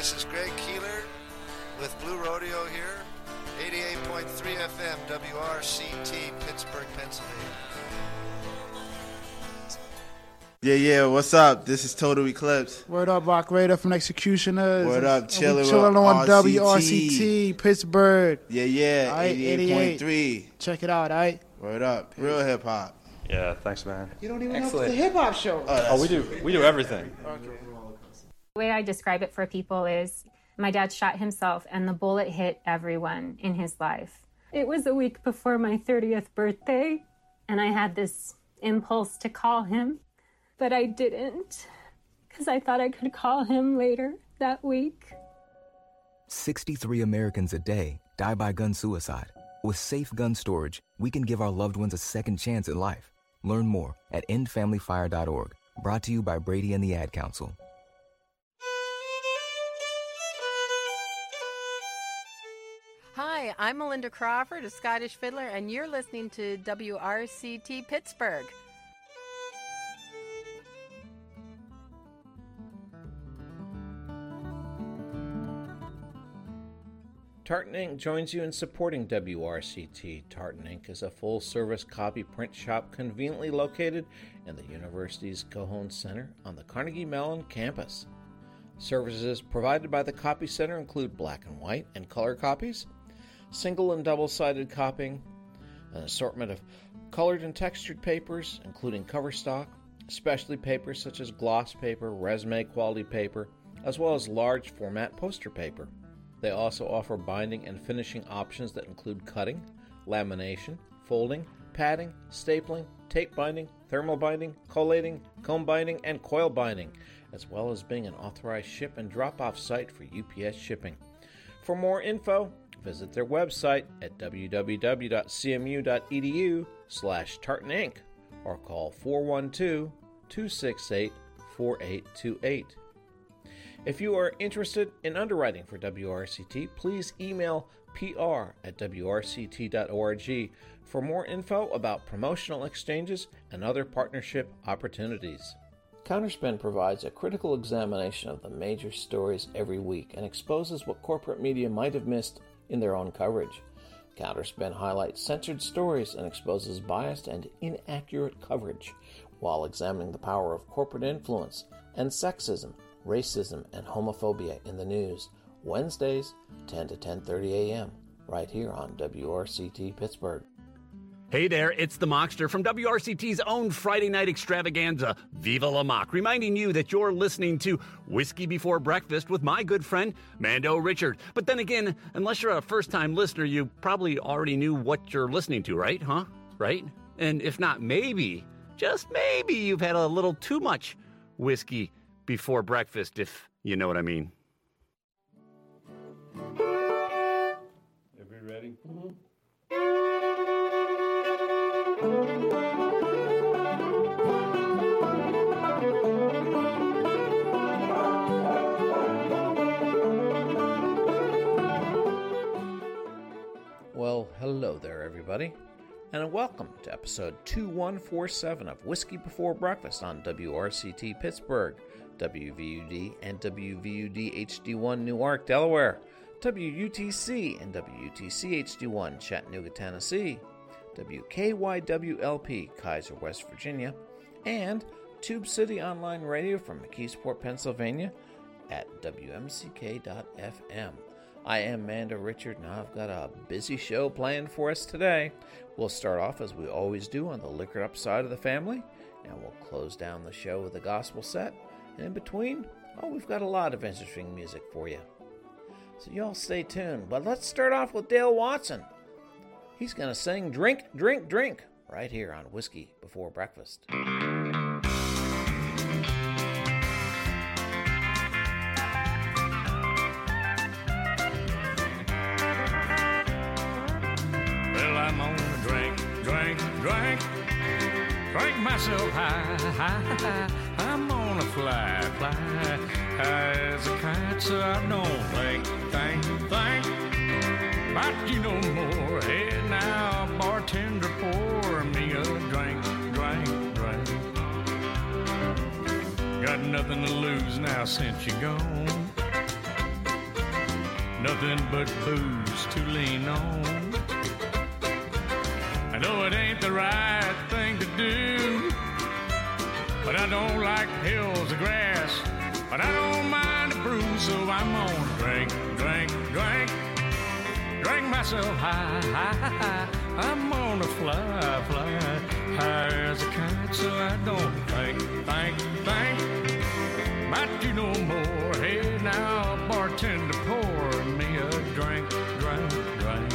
This is Greg Keeler with Blue Rodeo here. 88.3 FM, WRCT, Pittsburgh, Pennsylvania. Yeah, what's up? This is Total Eclipse. Word up, Rock Raider from Executioners. Word up, chilling on RCT. WRCT, Pittsburgh. Yeah, All right, 88.3. Check it out, all right? Word up, real hip-hop. Yeah, thanks, man. You don't even know if it's a hip-hop show. We do everything. Okay. The way I describe it for people is my dad shot himself and the bullet hit everyone in his life. It was a week before my 30th birthday, and I had this impulse to call him. But I didn't, because I thought I could call him later that week. 63 Americans a day die by gun suicide. With safe gun storage, we can give our loved ones a second chance at life. Learn more at endfamilyfire.org. Brought to you by Brady and the Ad Council. Hi, I'm Melinda Crawford, a Scottish fiddler, and you're listening to WRCT Pittsburgh. Tartan Ink joins you in supporting WRCT. Tartan Ink is a full-service copy print shop conveniently located in the university's Cohon Center on the Carnegie Mellon campus. Services provided by the Copy Center include black and white and color copies, single and double-sided copying, an assortment of colored and textured papers, including cover stock, specialty papers such as gloss paper, resume quality paper, as well as large format poster paper. They also offer binding and finishing options that include cutting, lamination, folding, padding, stapling, tape binding, thermal binding, collating, comb binding, and coil binding, as well as being an authorized ship and drop-off site for UPS shipping. For more info, visit their website at www.cmu.edu/tartanink or call 412-268-4828. If you are interested in underwriting for WRCT, please email pr@wrct.org for more info about promotional exchanges and other partnership opportunities. Counterspin provides a critical examination of the major stories every week and exposes what corporate media might have missed in their own coverage. Counterspin highlights censored stories and exposes biased and inaccurate coverage while examining the power of corporate influence and sexism, racism, and homophobia in the news. Wednesdays, 10 to 10:30 a.m., right here on WRCT Pittsburgh. Hey there, it's the Mockster from WRCT's own Friday night extravaganza, Viva La Mock, reminding you that you're listening to Whiskey Before Breakfast with my good friend, Mando Richard. But then again, unless you're a first-time listener, you probably already knew what you're listening to, right? Right? And if not, maybe, just maybe, you've had a little too much whiskey before breakfast, if you know what I mean. Everybody ready? Well, hello there, everybody, and welcome to episode 2147 of Whiskey Before Breakfast on WRCT Pittsburgh, WVUD and WVUD HD1 Newark, Delaware, WUTC and WUTC HD1 Chattanooga, Tennessee, WKYWLP Kaiser, West Virginia, and Tube City Online Radio from McKeesport, Pennsylvania at WMCK.FM. I am Mando Richard, and I've got a busy show planned for us today. We'll start off as we always do on the liquored up side of the family, and we'll close down the show with a gospel set. And in between, we've got a lot of interesting music for you. So y'all stay tuned. But let's start off with Dale Watson. He's going to sing Drink, Drink, Drink right here on Whiskey Before Breakfast. Well, I'm gonna drink, drink, drink, drink myself high, high, high. I'm gonna fly, fly high as a kite, so I don't think about you no more. Hey, now, bartender, pour me a drink, drink, drink. Got nothing to lose now since you're gone. nothing but booze to lean on. I know it ain't the right thing to do, but I don't like hills of grass, but I don't mind the bruise, so I'm gonna drink, drink, drink, drink myself high, high, high. I'm gonna fly, fly high as a kite, so I don't think, think, think about you no more. Hey now, bartender, pour me a drink, drink, drink.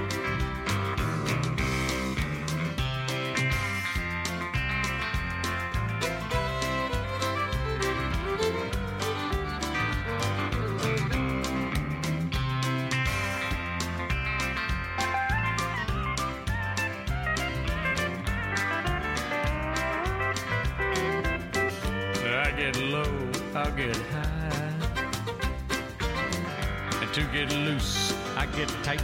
I'll get high, and to get loose, I get tight.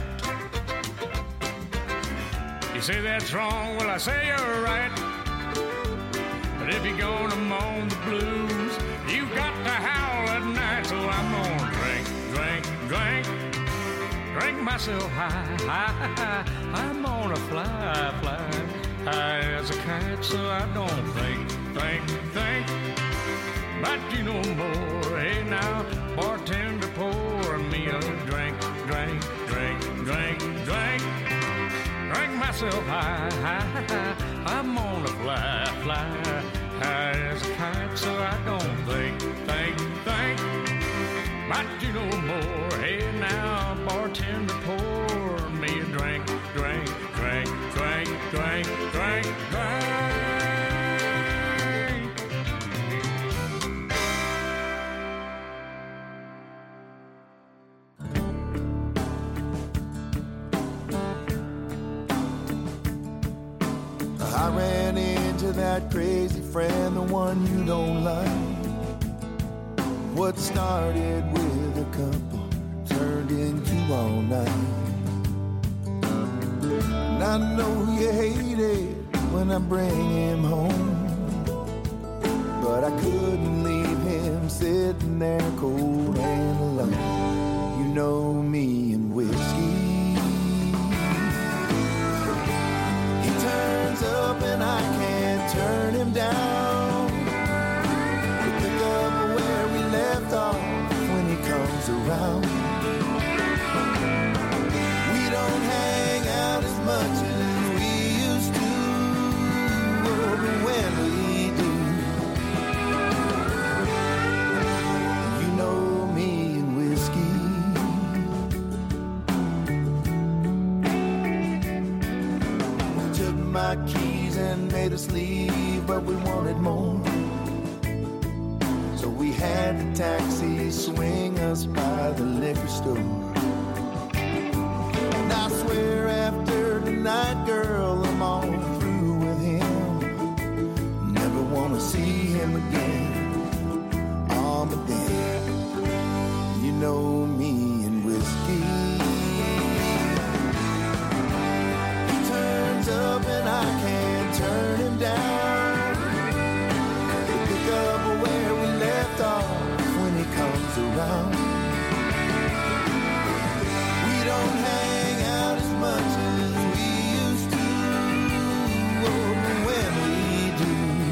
You say that's wrong, well, I say you're right. But if you're gonna moan the blues, you got to howl at night. So I'm gonna drink, drink, drink, drink myself high, high, high. I'm gonna fly, fly high as a kite, so I don't think, think, think about you no more. Hey now, bartender, pour me a drink, drink, drink, drink, drink, drink myself high, high, high. I'm gonna fly, fly high as a kite, so I don't think, think, think about you no more. Hey now, bartender, pour me a drink, drink, drink, drink, drink, drink, drink. I ran into that crazy friend, the one you don't like. What started with a couple turned into all night. And I know you hate it when I bring him home, but I couldn't leave him sitting there cold and alone. You know me and whiskey. Turns up and I can't turn him down. We pick up where we left off when he comes around. We don't hang out as much as we used to, but when we do, you know me and whiskey. My keys and made us leave, but we wanted more, so we had the taxi swing us by the liquor store. And I swear after tonight, girl, I'm all through with him. Never wanna see him again. Oh, but then, you know me and whiskey. Up and I can't turn him down. We pick up where we left off when he comes around. We don't hang out as much as we used to, but when we do,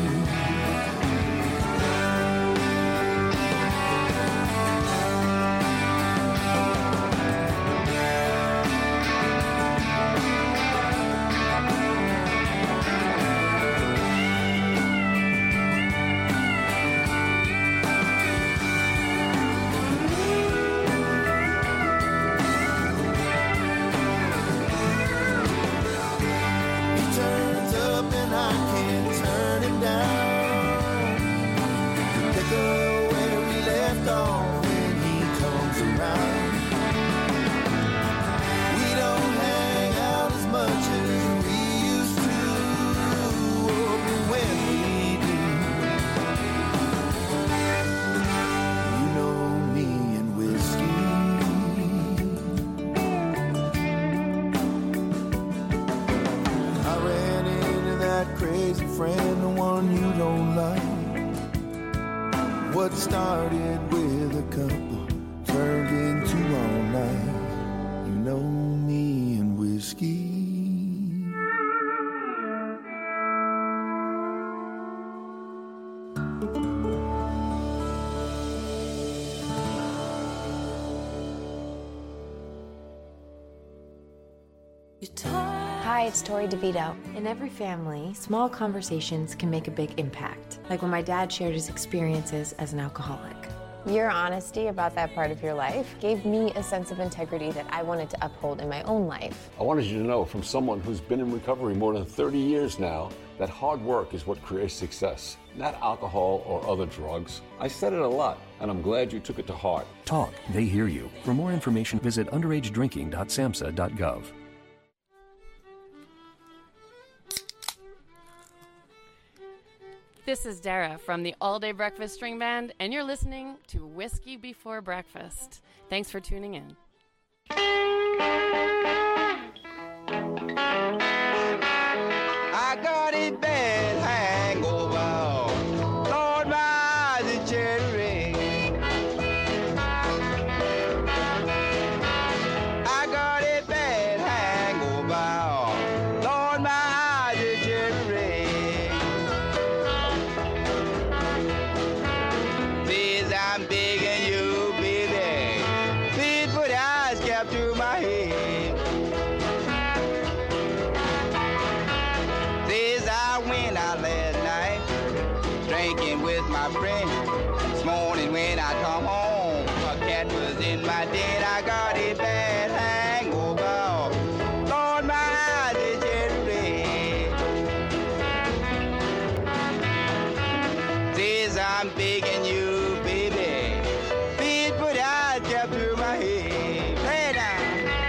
friend, the one you don't like. What started with a couple burned into all night. You know me and whiskey. Hi, it's Tori DeVito. In every family, small conversations can make a big impact. Like when my dad shared his experiences as an alcoholic. Your honesty about that part of your life gave me a sense of integrity that I wanted to uphold in my own life. I wanted you to know, from someone who's been in recovery more than 30 years now, that hard work is what creates success, not alcohol or other drugs. I said it a lot, and I'm glad you took it to heart. Talk, they hear you. For more information, visit underagedrinking.samhsa.gov. This is Dara from the All Day Breakfast String Band, and you're listening to Whiskey Before Breakfast. Thanks for tuning in. I got a bad hangover. Lord, my eyes are cherry. I got a bad hangover. Lord, my eyes are cherry. Please, I'm begging you, baby. Please put ice cap to my head. Says I went out last night, drinking with my friend. This morning when I come home, a cat was in my den. I got a bad hangover. Lord, my eyes are cherry. Says I'm begging you, baby, please put ice cap to my head. Play it down.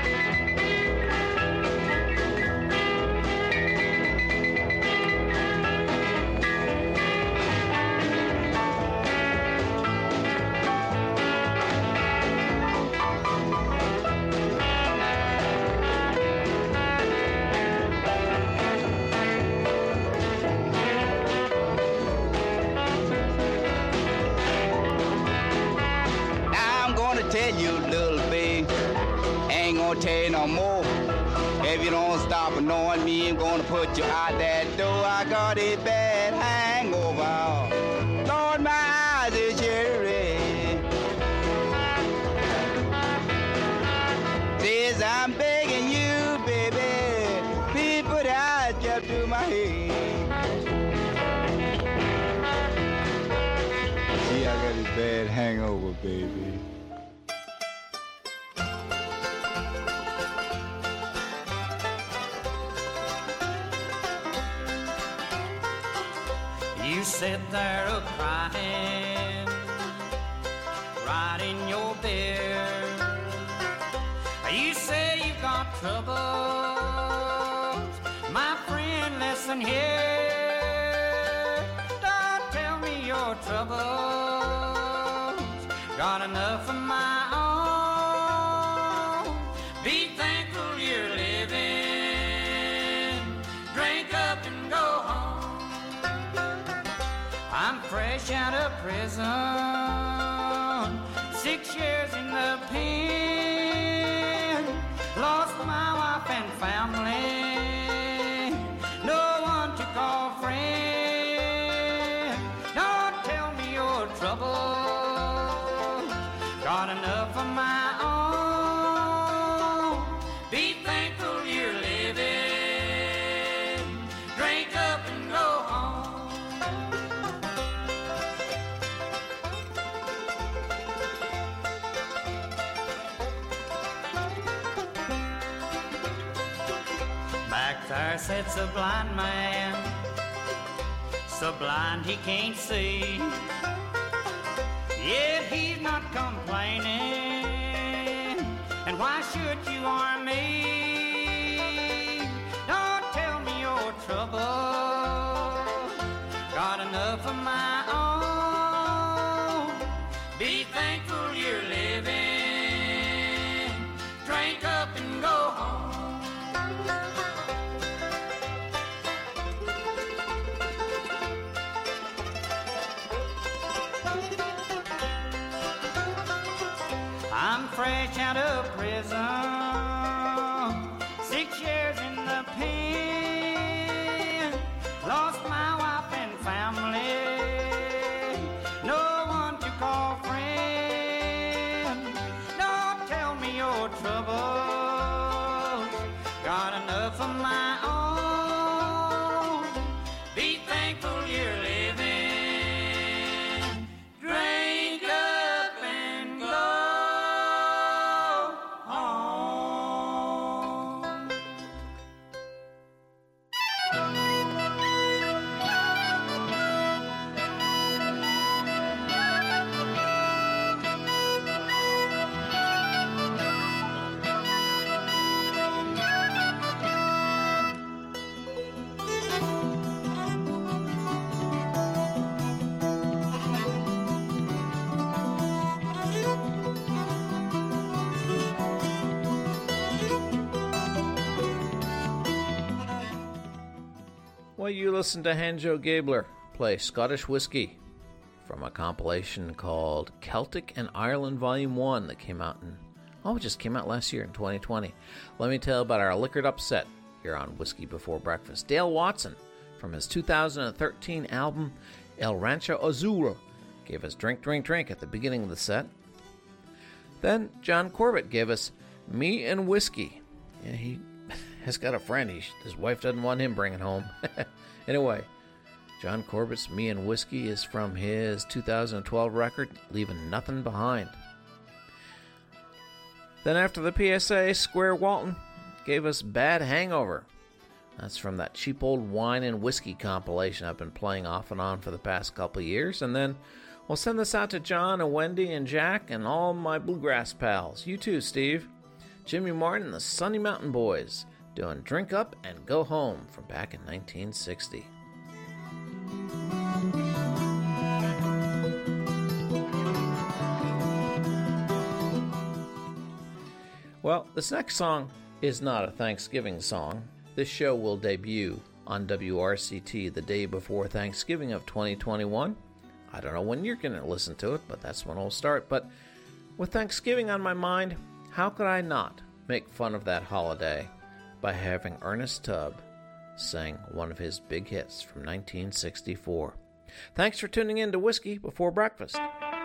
I'm gonna tell you, little babe, ain't gonna tell you no more. If you don't stop annoying me, I'm gonna put you out that door. I got a bad hangover. Lord, my eyes are cherry. Says I'm begging you, baby, please put ice cap to my head. See, I got a bad hangover, baby. You sit there a-crying right in your bed. You say you got troubles. My friend, listen here. Don't tell me your troubles. Got enough of my own. Be thankful you're living. Drink up and go home. I'm fresh out of prison, 6 years in the pen. Lost my wife and family, no one to call friend. Don't tell me your trouble, got enough of my own. Be thankful you're living, drink up and go home. Back there sits a blind man, so blind he can't see. Yet he's not complaining, and why should you or me? Don't tell me your trouble, got enough of my own. Be thankful you're living, drink up and go home. fresh out of prison, 6 years in the pen, lost my wife and family, no one to call friend. Don't tell me your troubles, got enough of my own. Be thankful you're living, drink up and go home. Well, you listen to Hanjo Gabler play Scottish Whiskey from a compilation called Celtic and Ireland Volume 1 that came out it just came out last year in 2020. Let me tell you about our liquored upset here on Whiskey Before Breakfast. Dale Watson from his 2013 album El Rancho Azul gave us Drink, Drink, Drink at the beginning of the set. Then John Corbett gave us Me and Whiskey. Yeah, he has got a friend his wife doesn't want him bringing home. Anyway, John Corbett's Me and Whiskey is from his 2012 record, Leaving Nothing Behind. Then after the PSA, Square Walton gave us Bad Hangover. That's from that cheap old wine and whiskey compilation I've been playing off and on for the past couple of years. And then we'll send this out to John and Wendy and Jack and all my bluegrass pals. You too, Steve. Jimmy Martin and the Sunny Mountain Boys doing Drink Up and Go Home from back in 1960. Well, this next song is not a Thanksgiving song. This show will debut on WRCT the day before Thanksgiving of 2021. I don't know when you're going to listen to it, but that's when it'll start. But with Thanksgiving on my mind, how could I not make fun of that holiday by having Ernest Tubb sing one of his big hits from 1964. Thanks for tuning in to Whiskey Before Breakfast.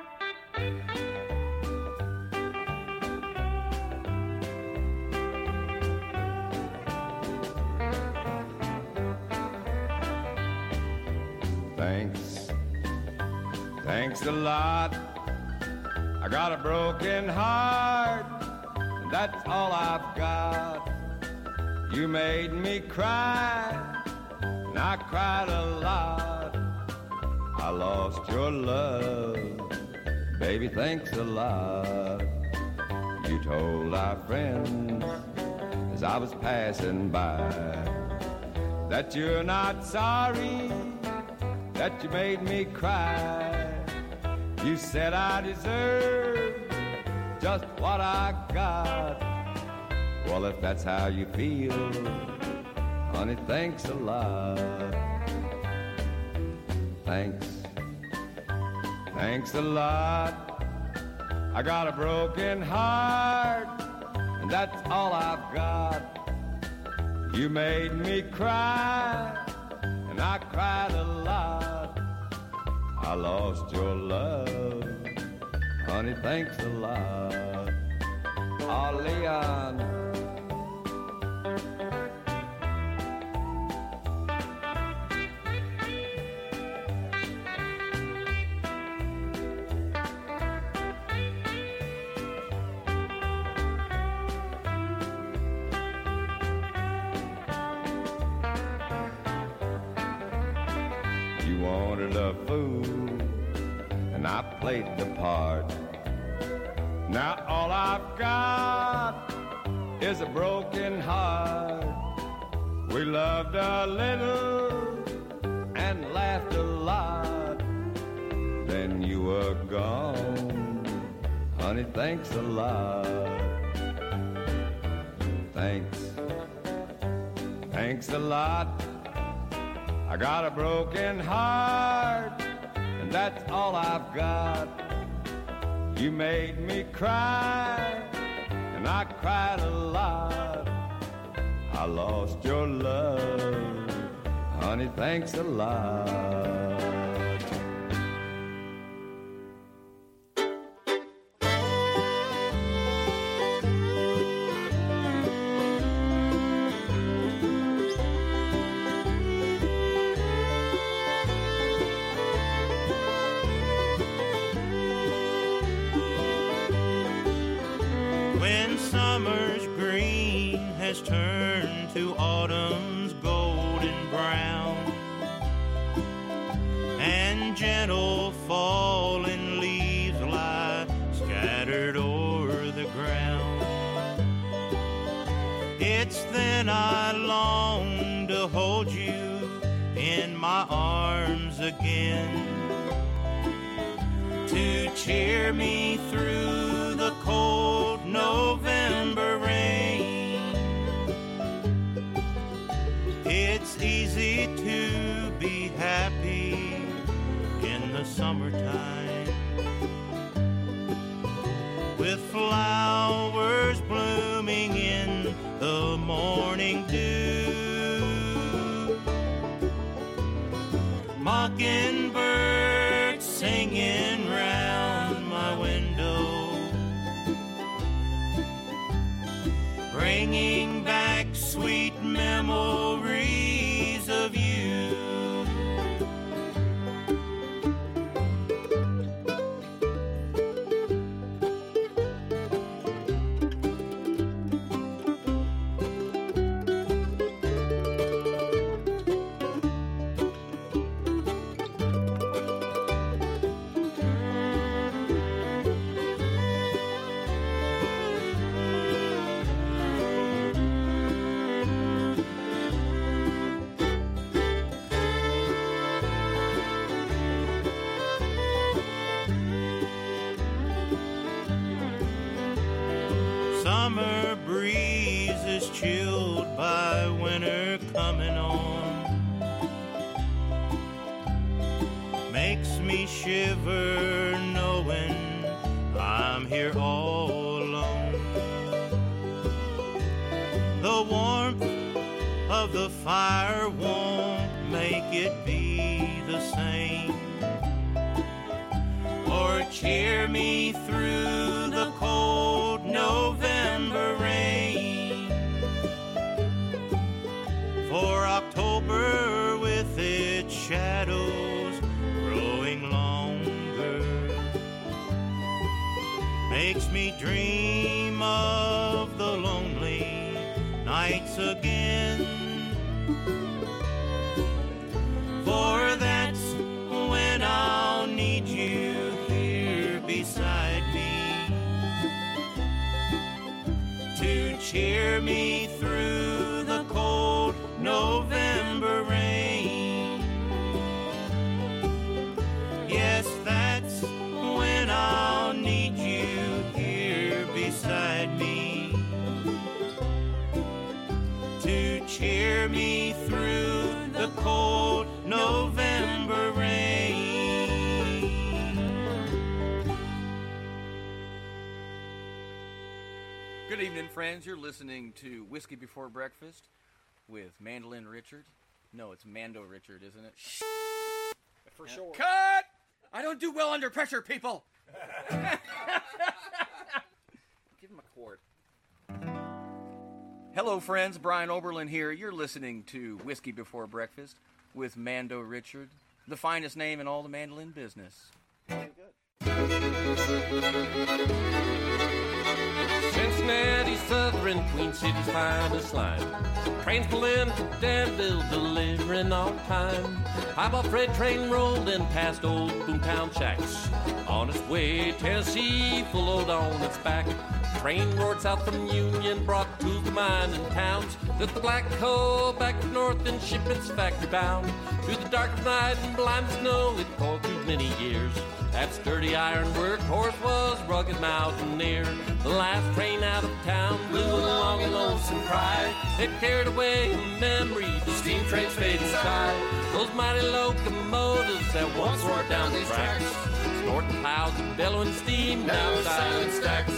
Thanks a lot. I got a broken heart, and that's all I've got. You made me cry, and I cried a lot. I lost your love, baby, thanks a lot. You told our friends as I was passing by that you're not sorry, that you made me cry. You said I deserve just what I got. Well, if that's how you feel, honey, thanks a lot. Thanks a lot. I got a broken heart, and that's all I've got. You made me cry, and I cried a lot. I lost your love, honey, thanks a lot. Oh, Leon. You wanted a fool, and I played the part. Now all I've got is a broken heart. We loved a little and laughed a lot. Then you were gone, honey, thanks a lot. Thanks a lot. I got a broken heart, and that's all I've got. You made me cry, and I cried a lot. I lost your love, honey, thanks a lot. When summer's green has turned to autumn's golden brown, and gentle falling leaves lie scattered o'er the ground, it's then I long to hold you in my arms again, to cheer me through the cold November rain. It's easy to be happy in the summertime, with flowers blooming in the morning dew, mockingbirds singing round my window, bringing back sweet memories of you. Summer breezes chilled by winter coming on, makes me shiver knowing I'm here all alone. The warmth of the fire won't make it be the same, or cheer me through the cold November rain. For October with its shadows growing longer makes me dream of the lonely nights again. For that's when I'll need you here beside me, to cheer me through the cold November rain. Yes, that's when I'll need you here beside me, to cheer me through the cold November rain. Good evening, friends. You're listening to Whiskey Before Breakfast with Mandolin Richard. No, it's Mando Richard, isn't it? For sure. Cut! I don't do well under pressure, people. Give him a quart. Hello, friends. Brian Oberlin here. You're listening to Whiskey Before Breakfast with Mando Richard, the finest name in all the mandolin business. Cincinnati, Southern, Queen City's finest line. Trains pull into Danville, delivering on time. Highball freight train rolled in past old Boomtown shacks. On its way, Tennessee, full load on its back. Train roared south from Union, brought to the mining towns. Lift the black coal back north in shipments factory bound. Through the dark of night and blind snow, it toiled through many years. That sturdy ironwork horse was rugged mountaineer. The last train out of town blew a long and lonesome cry. It carried away a memory, the steam train's fading sky. Those mighty locomotives that once roared down these tracks snorting clouds of bellowing steam, now silent stacks.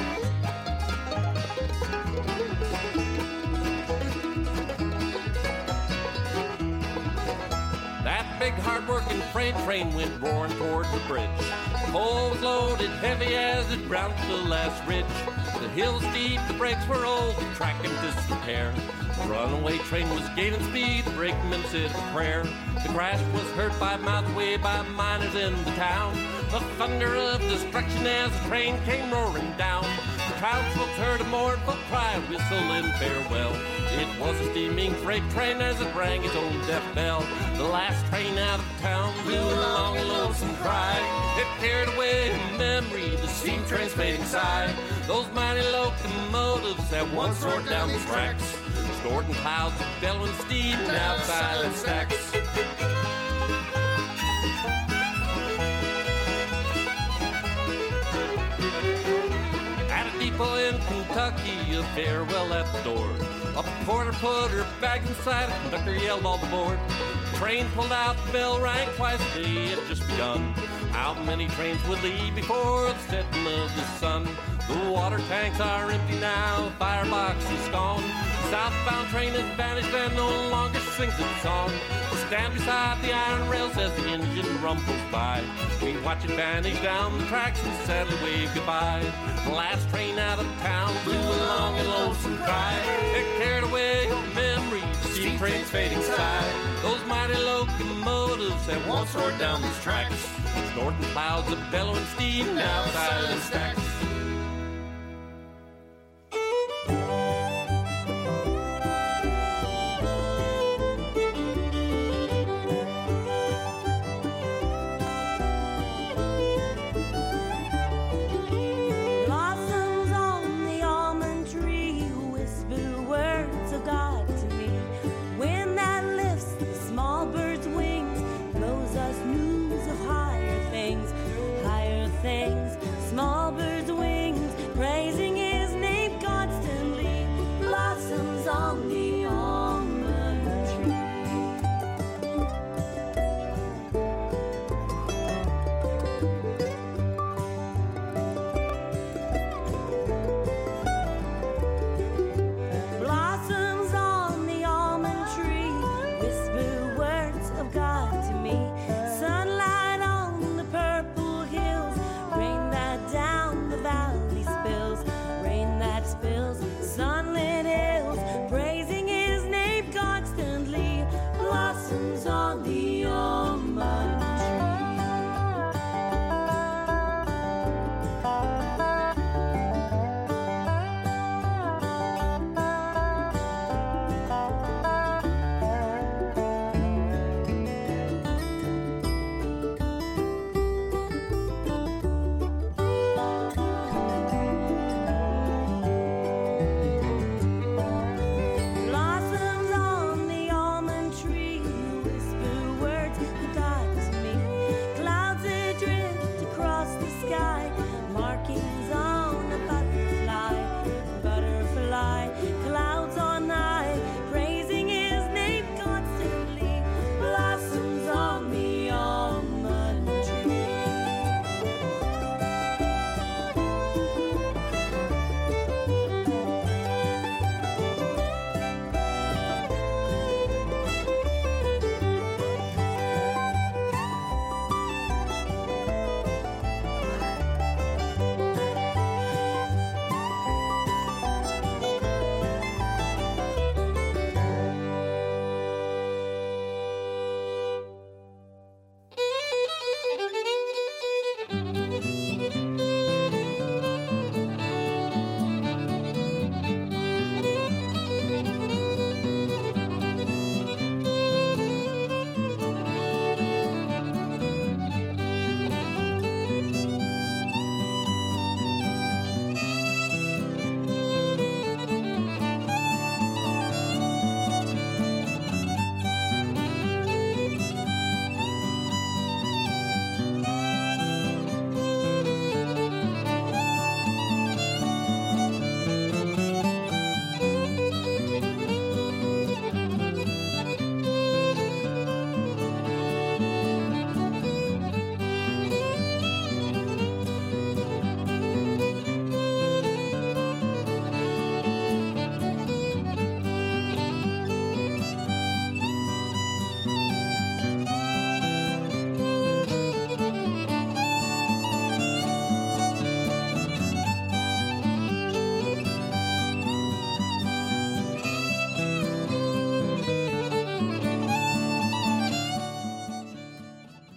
That big hard-working freight train went roaring toward the bridge. Coal was loaded heavy as it rounded the last ridge. The hills deep, the brakes were old, the track in disrepair. The runaway train was gaining speed, the brakeman said a prayer. The crash was heard 5 miles away by miners in the town. The thunder of destruction as the train came roaring down. The townsfolk heard a mournful cry, whistle in farewell. It was a steaming freight train as it rang its own death bell. The last train out of town blew a long, lonesome cry. It carried away in memory the steam train's fading sigh. Those mighty locomotives that once roared down the tracks, snorting clouds of bellowing steam, now silent stacks. At a depot in Kentucky, a farewell at the door. A porter put her bag inside, a conductor yelled all aboard. The train pulled out, the bell rang twice, the day had just begun. How many trains would leave before the setting of the sun? The water tanks are empty now, the firebox is gone. The southbound train has vanished and no longer sings its song. We stand beside the iron rails as the engine rumbles by. We watch it vanish down the tracks and sadly wave goodbye. The last train out of town blew a long and lonesome cry. It carried away your memory, the steam train's fading sigh. Those mighty locomotives that once roared down these tracks, snorting clouds of bellowing steam, now silent stacks. Small birds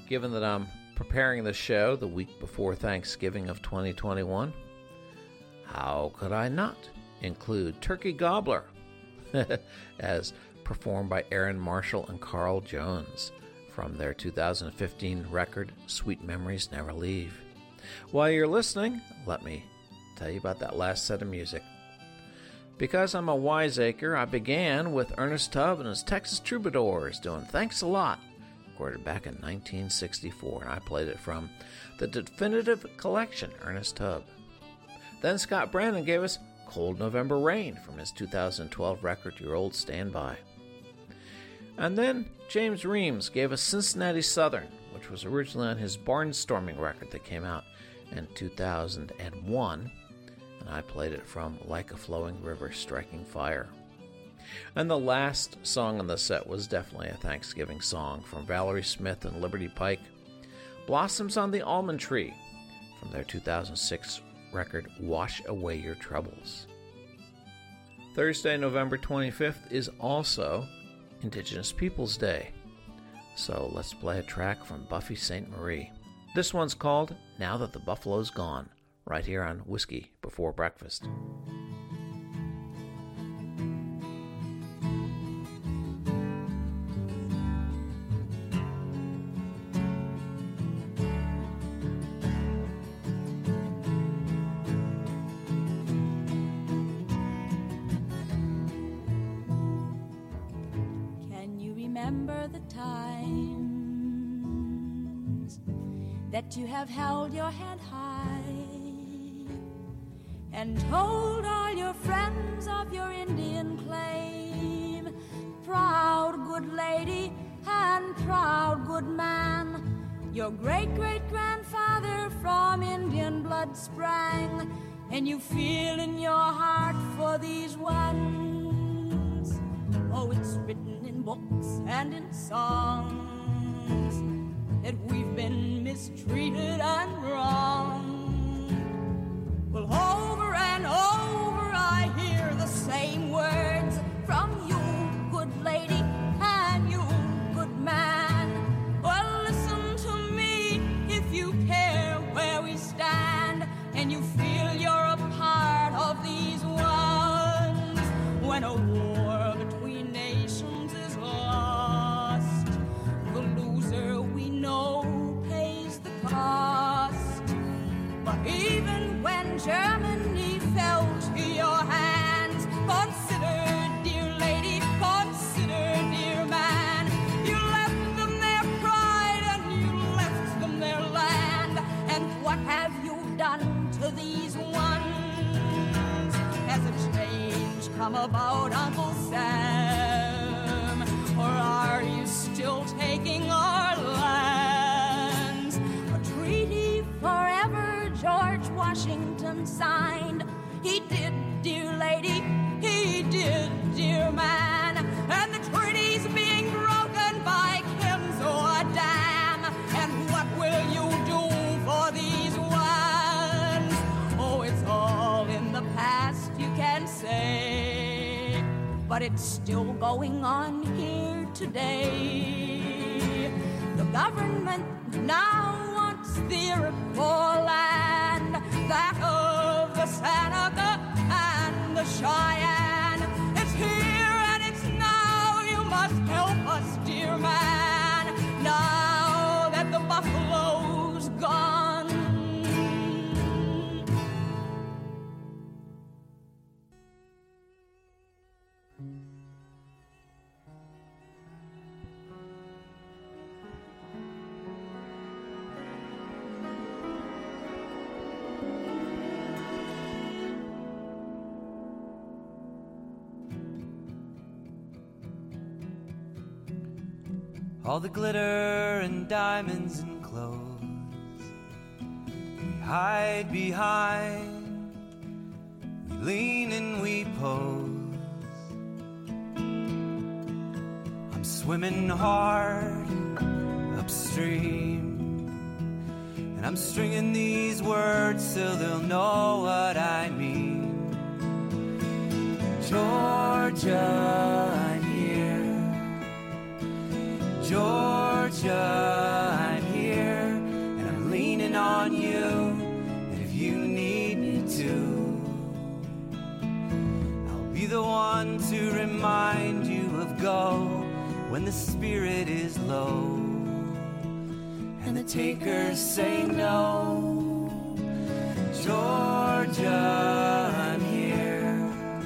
given that I'm preparing the show the week before Thanksgiving of 2021, how could I not include Turkey Gobbler, as performed by Aaron Marshall and Carl Jones from their 2015 record, Sweet Memories Never Leave. While you're listening, let me tell you about that last set of music. Because I'm a wiseacre, I began with Ernest Tubb and his Texas Troubadours doing Thanks a Lot, recorded back in 1964, and I played it from the Definitive Collection, Ernest Tubb. Then Scott Brandon gave us Cold November Rain from his 2012 record, Your Old Standby. And then James Reams gave us Cincinnati Southern, which was originally on his Barnstorming record that came out in 2001, and I played it from Like a Flowing River Striking Fire. And the last song on the set was definitely a Thanksgiving song from Valerie Smith and Liberty Pike, Blossoms on the Almond Tree, from their 2006 record Wash Away Your Troubles. Thursday, November 25th is also Indigenous Peoples Day, so let's play a track from Buffy St. Marie. This one's called Now That the Buffalo's Gone, right here on Whiskey Before Breakfast. Remember the times that you have held your head high and told all your friends of your Indian claim. Proud good lady and proud good man, your great-great-grandfather from Indian blood sprang, and you feel in your heart for these ones. Oh, it's written in books and in songs that we've been mistreated and wronged. Well, over and over I hear the same words from you, good lady, and you, good man. Well, listen to me if you care where we stand and you feel you're a part of these ones. When a war between nations is lost, the loser we know pays the cost. But even when Germany fell to your hands, consider, dear lady, consider, dear man, you left them their pride and you left them their land. And what have you done to these ones? Has a change come about, Uncle Sam? Or are you still taking our lands? A treaty forever George Washington signed. He did, dear lady, he did, dear man. And the treaty's being broken by Kenzo Dam. And what will you do for these ones? Oh, it's all in the past, you can say, but it's still going on here today. The government now wants the Iroquois land, that of the Seneca and the Cheyenne. It's here and it's now, you must help us, dear man, now that the buffalo's gone. All the glitter and diamonds and clothes we hide behind, we lean and we pose. I'm swimming hard upstream, and I'm stringing these words so they'll know what I mean. Georgia, I'm here. Georgia, I'm here. on you, and if you need me to, I'll be the one to remind you of go when the spirit is low and the takers say no. Georgia, I'm here.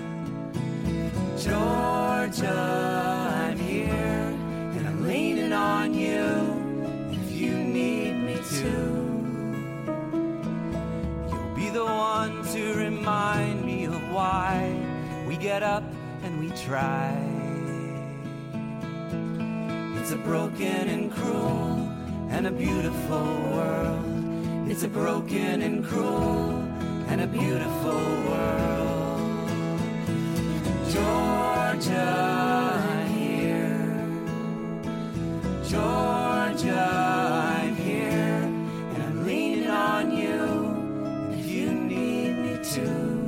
Georgia, I'm here, and I'm leaning on you if you need me to. You'll be the one to remind me of why we get up and we try. It's a broken and cruel and a beautiful world. It's a broken and cruel and a beautiful world. Georgia, I'm here. Georgia, I'm here, and I'm leaning on you if you need me to.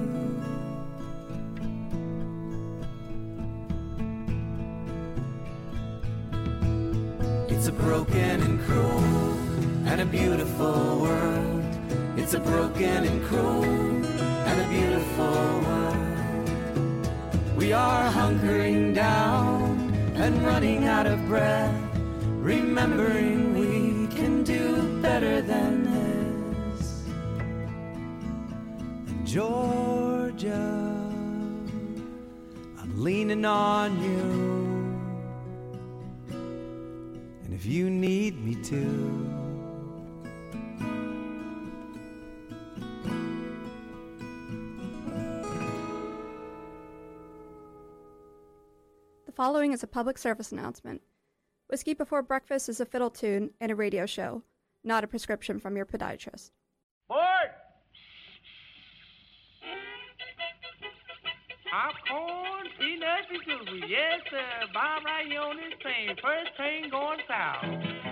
It's a broken and cruel and a beautiful world. It's a broken and cruel and a beautiful world. We are hunkering down and running out of breath, remembering we can do better than this. And Georgia, I'm leaning on you, and if you need me to. The following is a public service announcement. Whiskey Before Breakfast is a fiddle tune and a radio show, not a prescription from your podiatrist. Boy! Popcorn, peanuts, and juice. Yes, sir. Bob right here on this train. First train going south.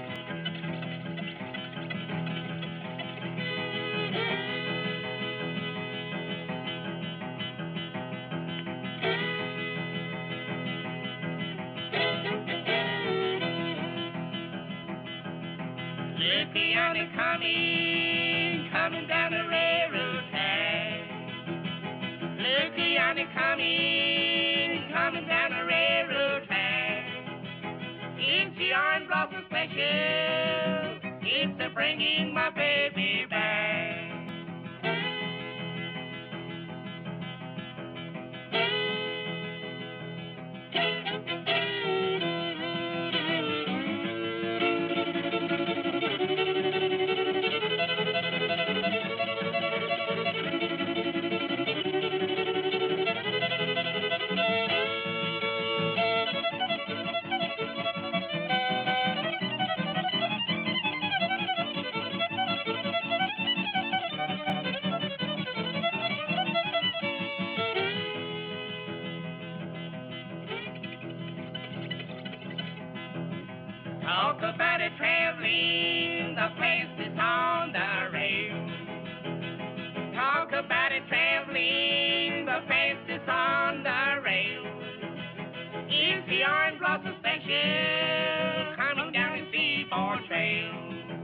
Look yonder coming down the railroad track. Look yonder coming down the railroad track. It's the orange blossom special. It's a bringing my baby back. Talk about it traveling, the fastest on the rail. Talk about it traveling, the fastest on the rail. It's the orange blossom special coming down the Seaboard Trail.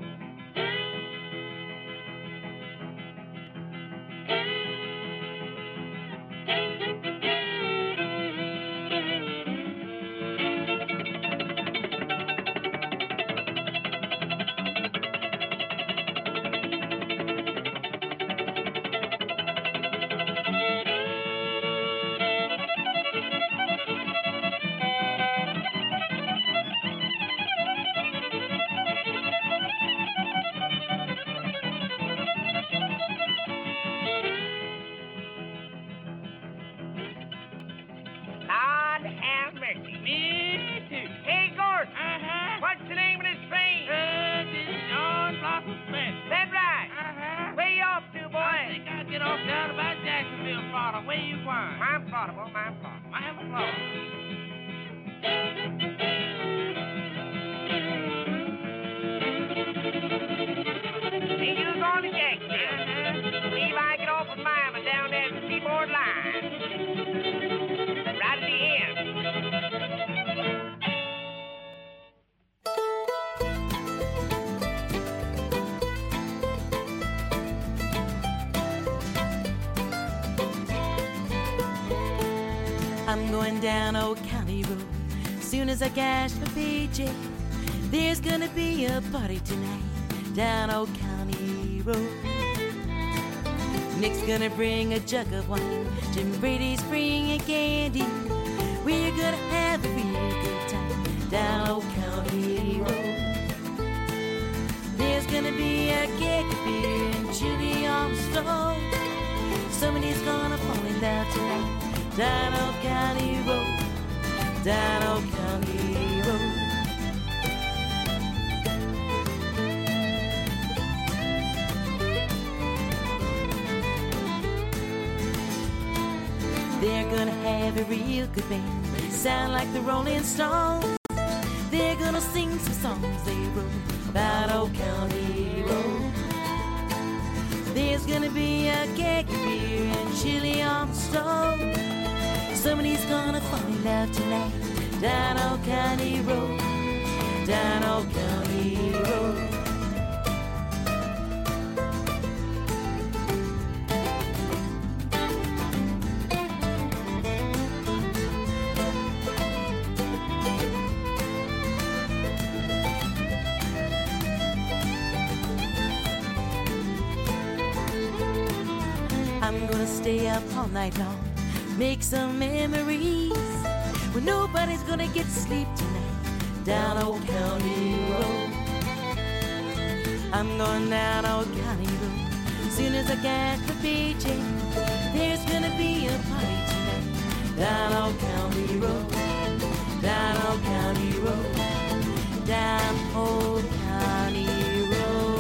Lord have mercy. Me too. Hey, Gordon. What's the name of this train? This is John Blossom Smith. That right? Where you off to, boy? I think I'll get off down about Jacksonville, Florida. Where you going? I'm Florida, boy. I'm Florida. Hey, you going to Jacksonville? Believe I get off with Mama down there at the Seaboard line. Right at the end. I'm going down Old County Road. Soon as I cash my paycheck, there's gonna be a party tonight down Old County Road. Nick's gonna bring a jug of wine, Jim Brady's bringing candy. We're gonna have a real good time down Old County Road. There's gonna be a keg of beer and chili on the stove. Somebody's gonna fall in love tonight down Old County Road, down Old County Road. They're gonna have a real good band, sound like the Rolling Stones. They're gonna sing some songs they wrote about Old County Road. There's gonna be a keg of beer and chili on the stove. Somebody's gonna fall in love tonight down Old County Road, down Old County Road. I'm gonna stay up all night long, make some memories, when nobody's gonna get to sleep tonight down Old County Road. I'm going down Old County Road. As soon as I get the paycheck, there's gonna be a party tonight down Old County Road, down Old County Road, down Old County Road.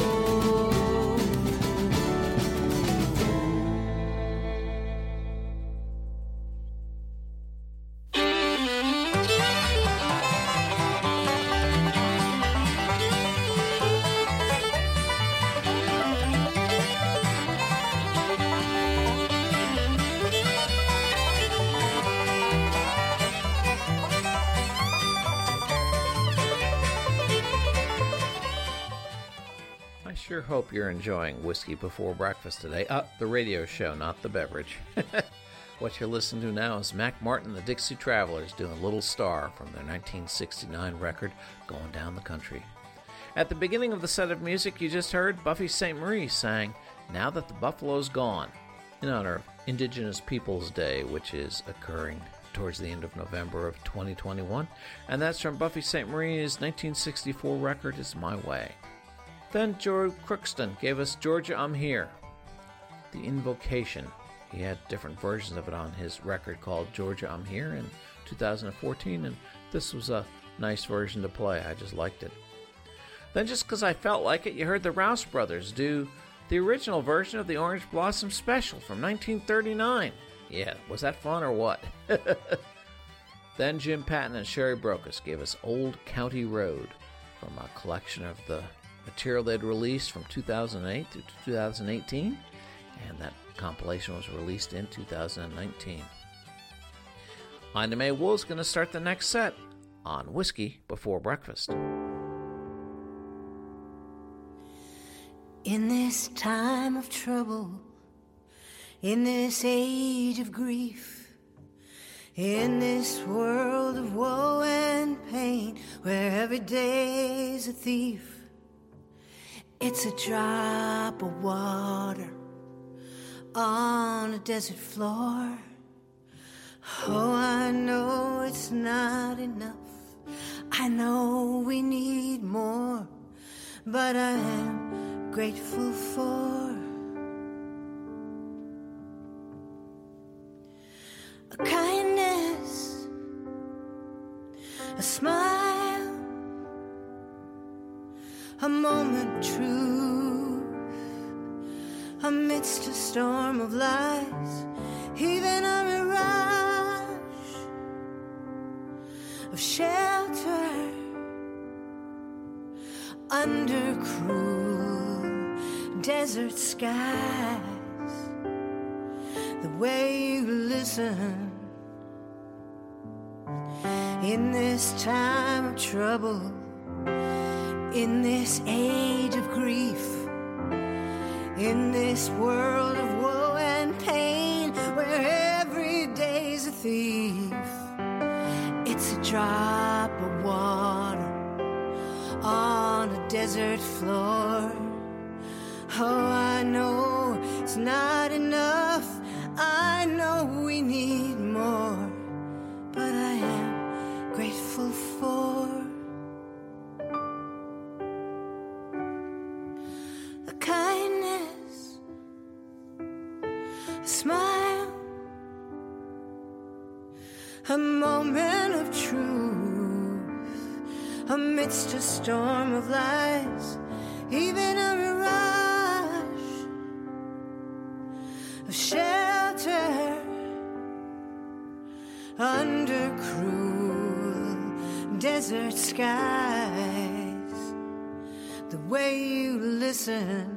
Sure hope you're enjoying Whiskey Before Breakfast today. The radio show, not the beverage. What you're listening to now is Mac Martin and the Dixie Travelers doing Little Star from their 1969 record, Going Down the Country. At the beginning of the set of music you just heard, Buffy Sainte-Marie sang Now That the Buffalo's Gone, in honor of Indigenous Peoples Day, which is occurring towards the end of November of 2021. And that's from Buffy Sainte-Marie's 1964 record, Is My Way. Then Joe Crookston gave us Georgia, I'm Here. The Invocation. He had different versions of it on his record called Georgia, I'm Here in 2014, and this was a nice version to play. I just liked it. Then just because I felt like it, you heard the Rouse Brothers do the original version of the Orange Blossom Special from 1939. Yeah, was that fun or what? Then Jim Patton and Sherry Brocas gave us Old County Road from a collection of the material they'd released from 2008 to 2018, and that compilation was released in 2019. Ina May Wool's going to start the next set on Whiskey Before Breakfast. In this time of trouble, in this age of grief, in this world of woe and pain, where every day's a thief, it's a drop of water on a desert floor. Oh, I know it's not enough. I know we need more, but I am grateful for a kindness, a smile, a moment of truth amidst a storm of lies, even a mirage of shelter under cruel desert skies. The way you listen in this time of trouble, in this age of grief, in this world of woe and pain, where every day's a thief, drop of water on a desert floor. Oh, I know it's not enough. I know we need more, but I am grateful for a kindness, a smile, a moment of truth amidst a storm of lies, even a mirage of shelter under cruel desert skies. The way you listen,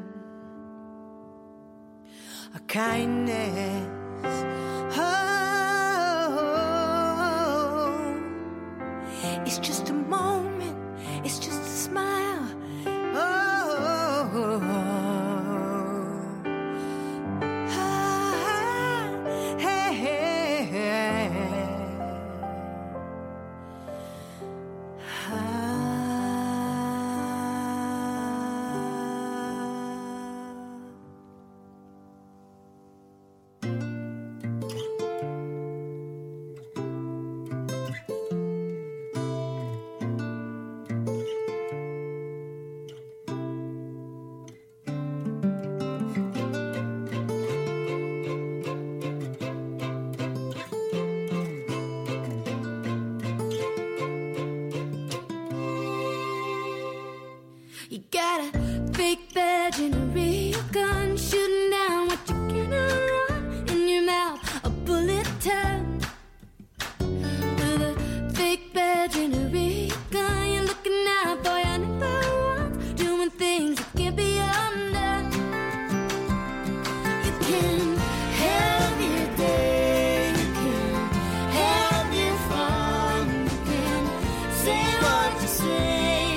a kindness, oh, it's just a moment, it's just a smile, oh, hey, hey, hey. You got a fake badge and a real gun, shooting down what you cannot run. In your mouth, a bullet tongue. With a fake badge and a real gun, you're looking out for your number one, doing things that can't be undone. You can have your day, you can have your fun, you can say what you say.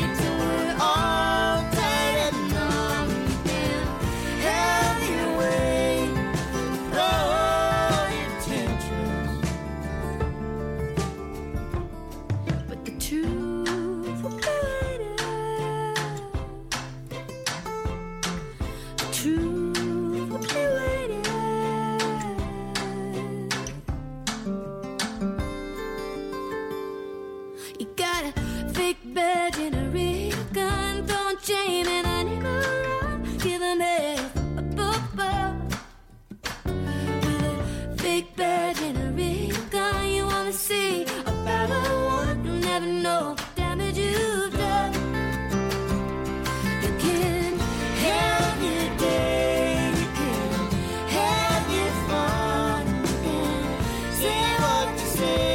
You got a fake badge and a real gun, throwing shame and I never run, giving it a bubble. With a fake badge and a real gun, you wanna see a battle won, you'll never know the damage you've done. You can have your day, you can have your fun, you can say what you say.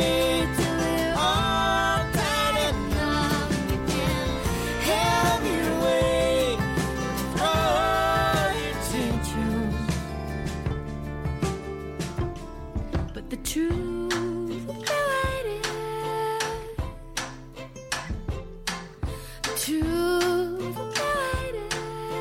The truth will be waiting. The truth will be waiting.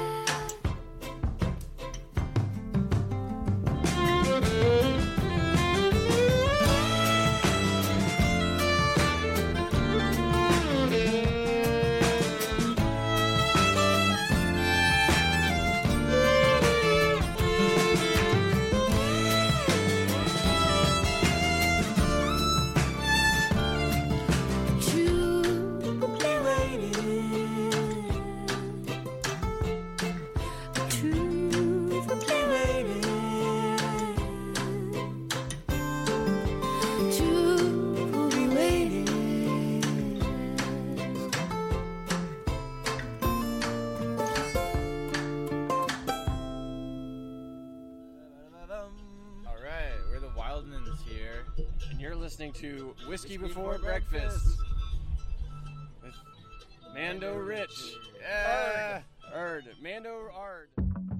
Listening to Whiskey Before Breakfast with Mando Rich. Yeah. Ard. Mando Ard.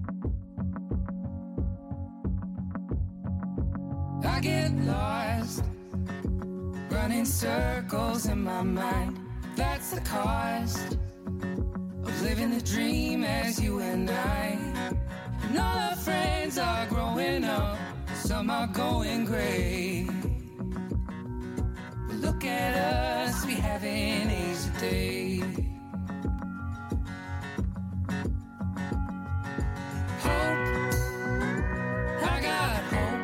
I get lost, running circles in my mind. That's the cost of living the dream as you and I. And all our friends are growing up, some are going gray. Look at us, we haven't aged a day. Hope, I got hope.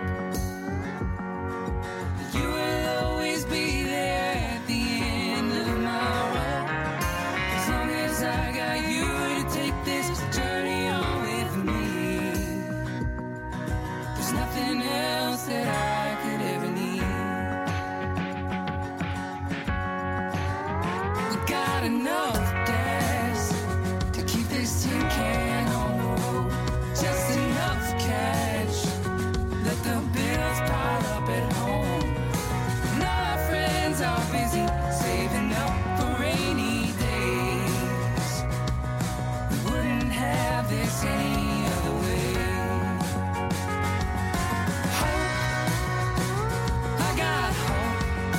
You will always be there at the end of my rope. As long as I got you to take this journey on with me, there's nothing else that I could ever need. We got enough gas to keep this tin can on the road. Just enough cash, let the bills pile up at home. And our friends are busy saving up for rainy days. We wouldn't have this any other way. Hope, I got hope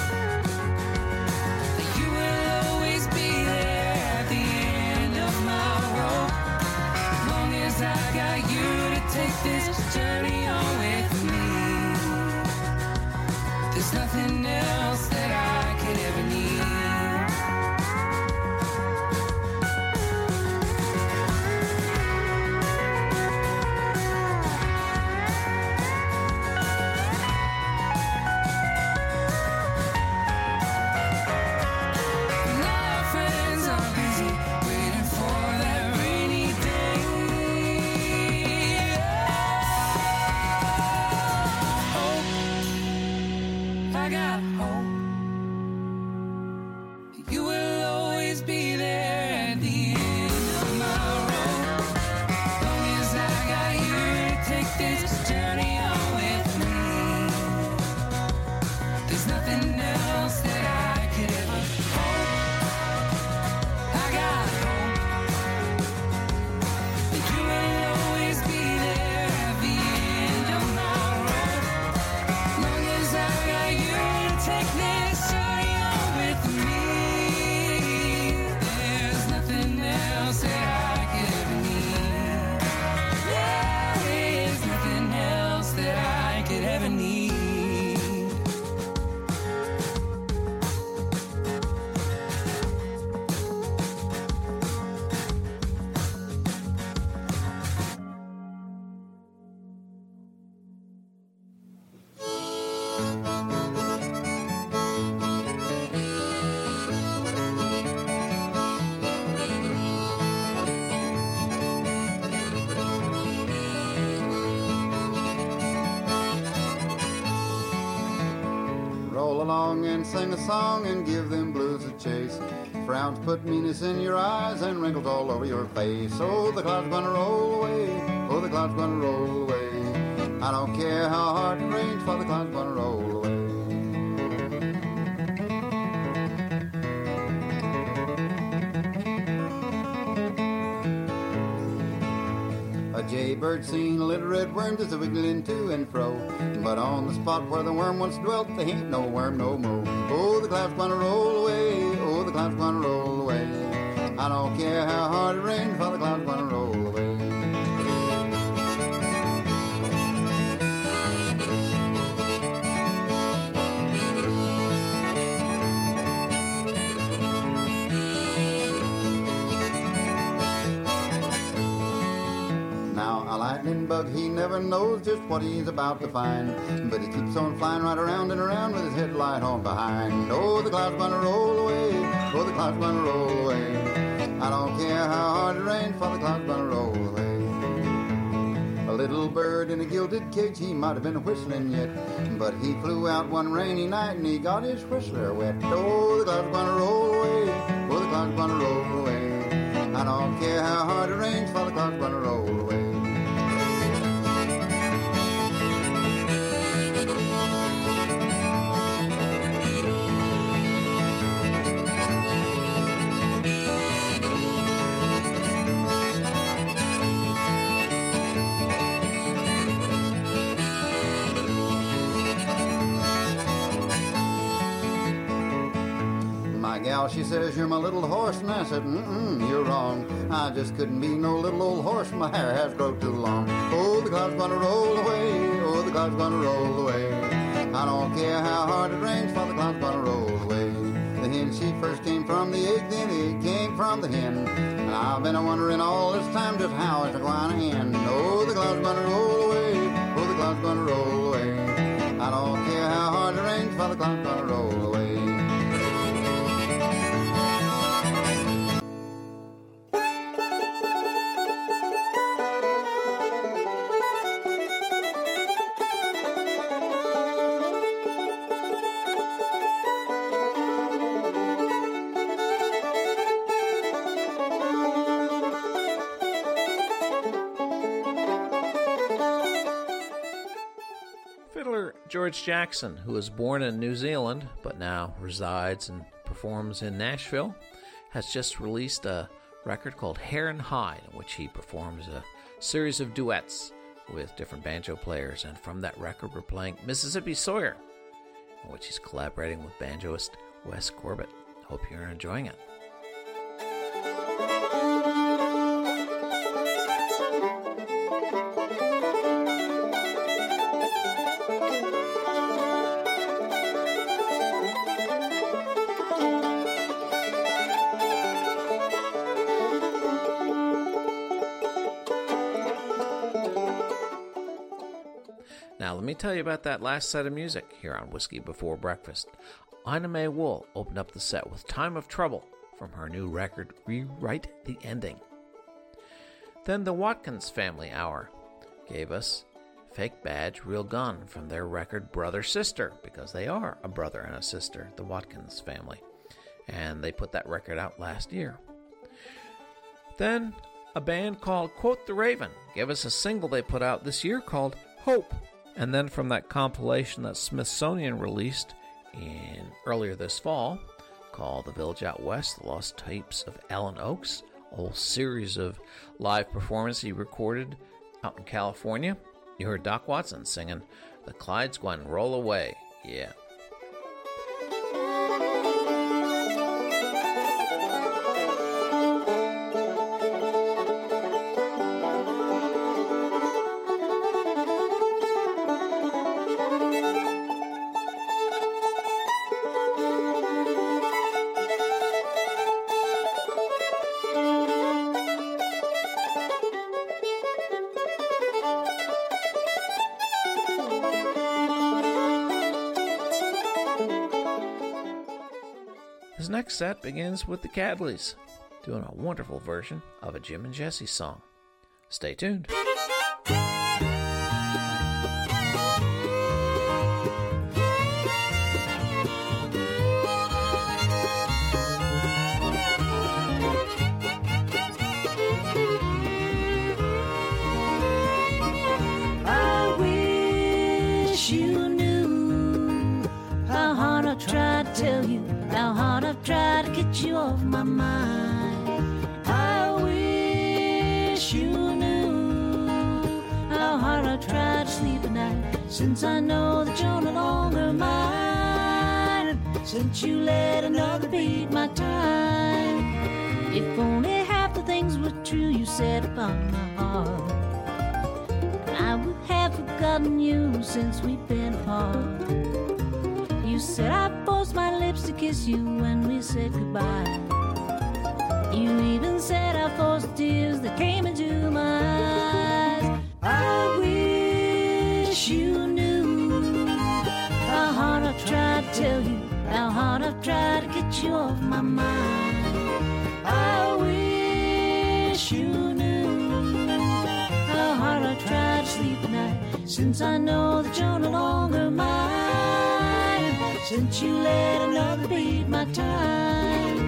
that you will always be there at the end of my rope. As long as I got you to take this journey on with me, there's nothing else that I could ever need. And our friends are busy waiting for that rainy day. Hope, I got hope. You will always be there at the end of my road. As long as I got you to take this journey on with me, there's nothing else that I could ever hope. I got hope that you will always be there at the end of my road. As long as I got you to take this journey on with me, there's nothing else that I could ever need. There's nothing else that I could ever need. Roll along and sing a song and give them blues a chase. Frowns put meanness in your eyes and wrinkles all over your face. Oh, the cloud's gonna roll away. Oh, the cloud's gonna roll away. I don't care how hard it rains, for the cloud's gonna roll away. A jaybird seen a little red worm just a wiggling to and fro. But on the spot where the worm once dwelt, there ain't no worm no more. Oh, the cloud's gonna roll away. Oh, the cloud's gonna roll away. I don't care how hard it rains, for the cloud's gonna roll away. Now a lightning bug, he never knows just what he's about to find, but he keeps on flying right around and around with his headlight on behind. Oh, the cloud's gonna roll away. Oh, the cloud's gonna roll away. I don't care how hard it rains, for the cloud's gonna roll away. A little bird in a gilded cage, he might have been whistling yet, but he flew out one rainy night and he got his whistler wet. Oh, the cloud's gonna roll away. Oh, the cloud's gonna roll away. I don't care how hard it rains, for the cloud's gonna roll away. gal, she says, you're my little horse. And I said, you're wrong. I just couldn't be no little old horse. My hair has grown too long. Oh, the cloud's gonna roll away. Oh, the cloud's gonna roll away. I don't care how hard it rains, for the cloud's gonna roll away. hen. She first came from the egg, then the egg came from the hen. And I've been a-wondering all this time just how it's a-gwine to end. Oh, the cloud's gonna roll away. Oh, the cloud's gonna roll away. I don't care how hard it rains, for the cloud's gonna roll away. George Jackson, who was born in New Zealand but now resides and performs in Nashville, has just released a record called Hair and Hide, in which he performs a series of duets with different banjo players. And from that record, we're playing Mississippi Sawyer, in which he's collaborating with banjoist Wes Corbett. Hope you're enjoying it. Now, let me tell you about that last set of music here on Whiskey Before Breakfast. Ina May Wool opened up the set with Time of Trouble from her new record, Rewrite the Ending. Then the Watkins Family Hour gave us Fake Badge, Real Gun from their record Brother Sister, because they are a brother and a sister, the Watkins family. And they put that record out last year. Then a band called Quote the Raven gave us a single they put out this year called Hope. And then from that compilation that Smithsonian released earlier this fall, called The Village Out West, The Lost Tapes of Alan Oakes, a whole series of live performances he recorded out in California. You heard Doc Watson singing The Clyde's Gonna Roll Away. Yeah. His next set begins with the Cadleys, doing a wonderful version of a Jim and Jesse song. Stay tuned. I wish you knew how hard I tried to tell you, how hard I've tried to get you off my mind. I wish you knew how hard I tried to sleep at night, since I know that you're no longer mine, since you let another beat my time. If only half the things were true you said upon my heart, I would have forgotten you since we've been apart. You said I forced my lips to kiss you when we said goodbye. You even said I forced tears that came into my eyes. I wish you knew how hard I've tried to tell you, how hard I've tried to get you off my mind. I wish you knew how hard I tried to sleep at night, since I know that you're no longer mine, since you let another beat my time.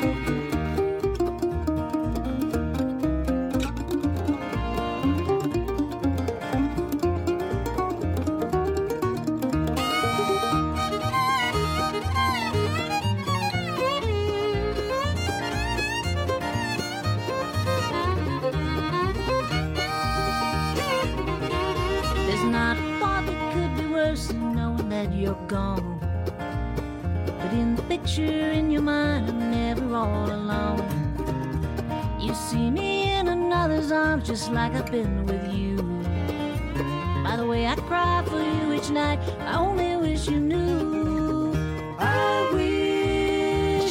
There's not a thought that could be worse than knowing that you're gone. But in the picture in your mind, I'm never all alone. You see me in another's arms just like I've been with you. By the way I cry for you each night, I only wish you knew. I wish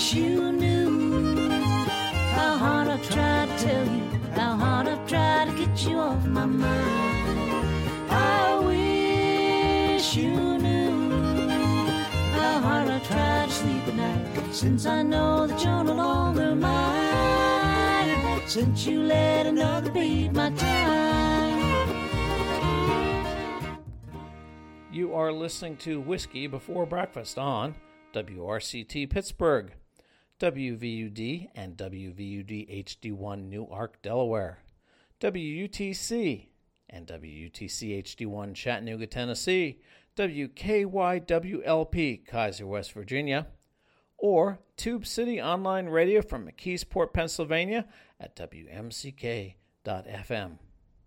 my mind. I wish you knew how hard I try to sleep at night, since I know that you're no longer mine, since you let another beat my time. You are listening to Whiskey Before Breakfast on WRCT Pittsburgh, WVUD and WVUD HD1 Newark, Delaware, WUTC and WUTC HD1 Chattanooga, Tennessee, WKYWLP Kaiser, West Virginia, or Tube City Online Radio from McKeesport, Pennsylvania at WMCK.FM.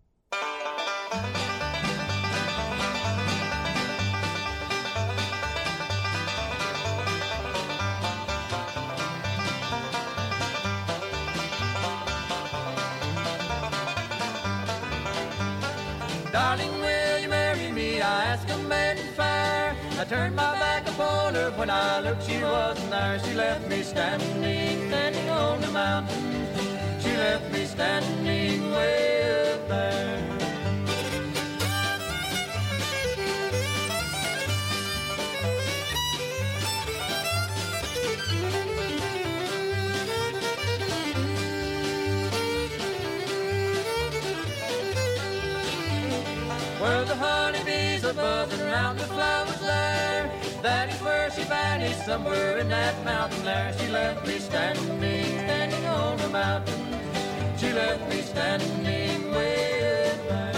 Darling, will you marry me? I asked a maiden fair. I turned my back upon her. When I looked, she wasn't there. She left me standing on the mountain. She left me standing way up there. Where the honeybees are buzzing around the flowers there, that is where she vanished, somewhere in that mountain there. She left me standing on the mountain. She left me standing way up there.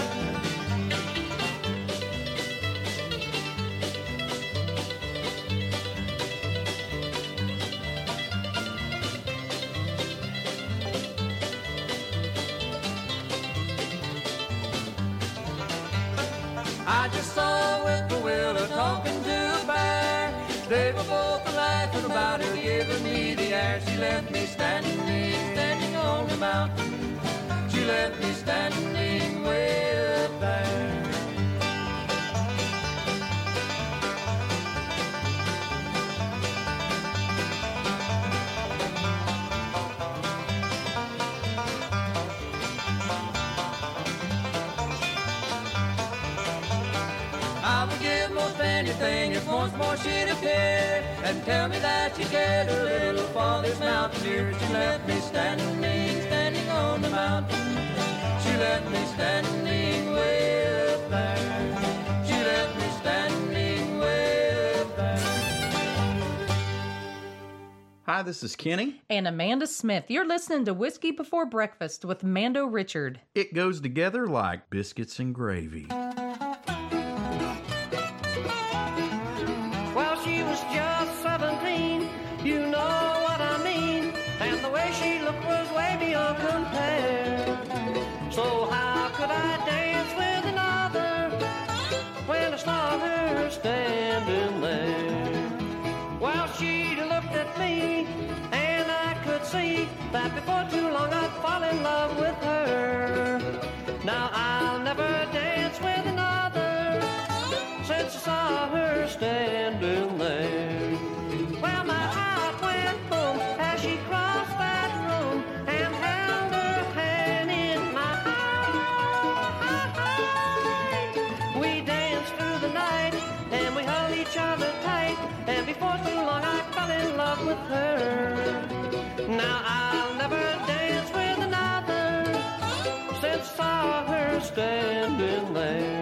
I just saw a whippoorwill talking to a bear. They were both laughing about her, giving me the air. She left me standing on the mountain. She left me standing way up there. I would give most anything if once more she'd appear and tell me that she cared a little for this mountaineer. She left me standing on the mountain. She left me standing way up there. She left me standing way up there. Hi, this is Kenny. And Amanda Smith. You're listening to Whiskey Before Breakfast with Mando Richard. It goes together like biscuits and gravy. Well, she was just 17, you know what I mean, and the way she looked was way beyond compare. So how could I dance with another when I saw her standing there? Well, she looked at me, and I could see that before too long I'd fall in love with her. Now I'll never dance with another since I saw her standing there. Well, my heart went boom as she crossed that room and held her hand in mine. We danced through the night and we held each other tight, and before too long I fell in love with her. Now I'll never dance with another since I saw her standing there.